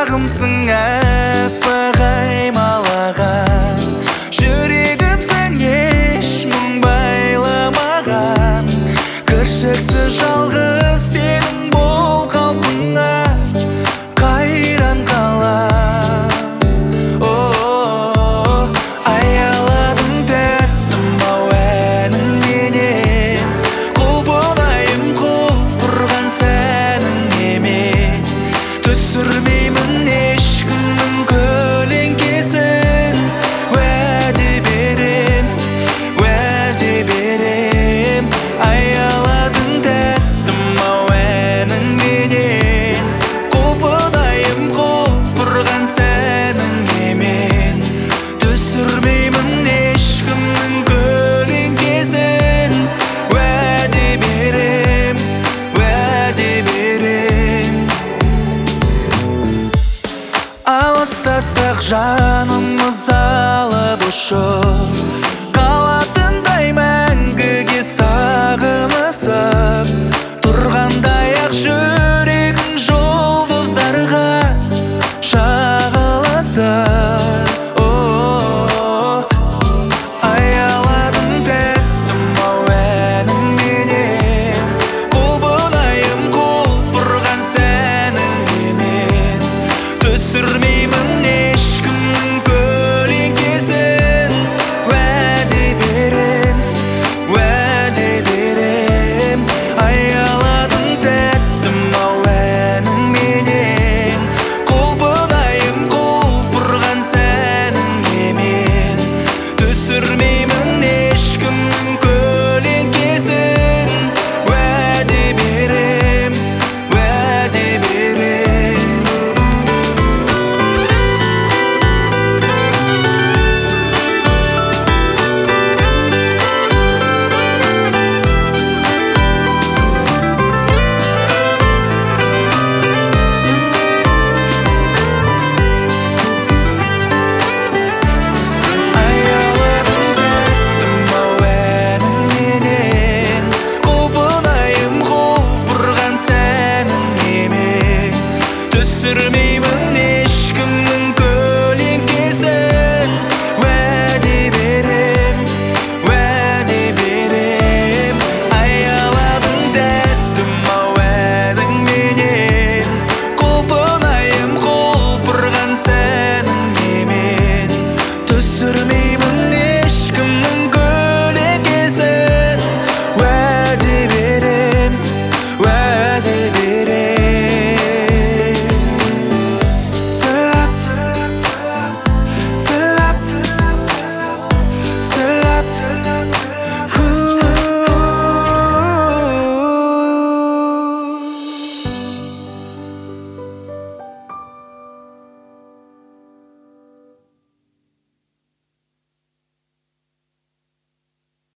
шуағымсың аппақ аймалаған, жүрегімсің еш мұң байламаған, кіршіксіз жалғыз сенің бұл қалпыңа қайран қалам. Аяладың тәттім-ау әніңменен, құлпынайым құлпырған сәніңемен, түсірмеймін ешкімнің көлеңкесін. Уәде берем, аяладың тәттім-ау әніңменен, құлпынайым құлпырған сәніңемен, түсірмеймін ешкімнің көлеңкесін. Уәде берем, алыстасақ жанымыз алып ұшып, қалатындай мәңгіге сағынысып, тұрғандай-ақ жүрегің жұлдыздарға шағылысып. Аяладың тәттім-ау әніңменен, құлпынайым құлпырған сәніңемен, түсірмеймін ешкімнің көлеңкесін. Уәде берем, аяладың тәттім-ау әніңменен, құлпынайым құлпырған сәніңемен, түсірмеймін ешкімнің көлеңкесін. Уәде берем, түсірмеймін ешкімнің көлеңкесін. Уәде берем, аяладың тәттім-ау әніңменен, құлпынайым құлпырған сәніңемен, түсірмеймін